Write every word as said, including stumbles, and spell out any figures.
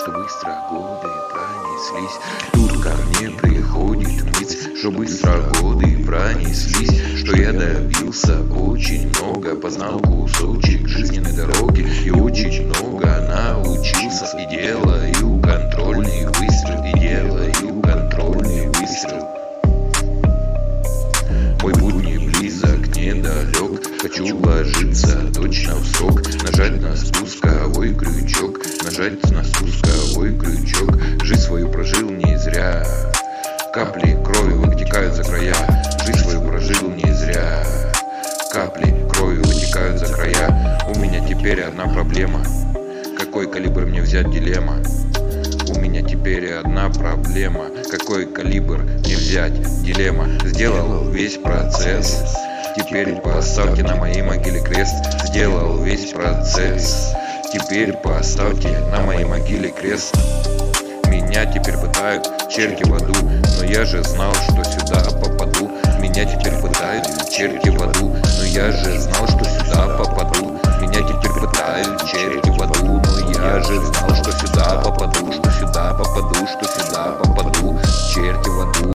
что быстро годы пронеслись. Тут ко мне приходит мысль, что быстро годы пронеслись, что я добился очень много, познал кусочек жизненной дороги и очень много научился. И делаю контрольный выстрел, и делаю контрольный выстрел. Мой путь не близок, недалек, хочу вложиться точно в срок, нажать на спусковой крючок, нажать на спусковой крючок. Жизнь свою прожил не зря, капли крови вытекают за края. Жизнь свою прожил не зря, капли крови вытекают за края. У меня теперь одна проблема, какой калибр мне взять, дилемма. У меня теперь одна проблема, какой калибр мне взять, дилемма. Сделал весь процесс, теперь поставьте на моей могиле крест. Сделал весь процесс, теперь поставьте на моей могиле крест. Меня теперь пытают черти в аду, но я же знал, что сюда попаду. Меня теперь пытают черти в аду, но я же знал, что сюда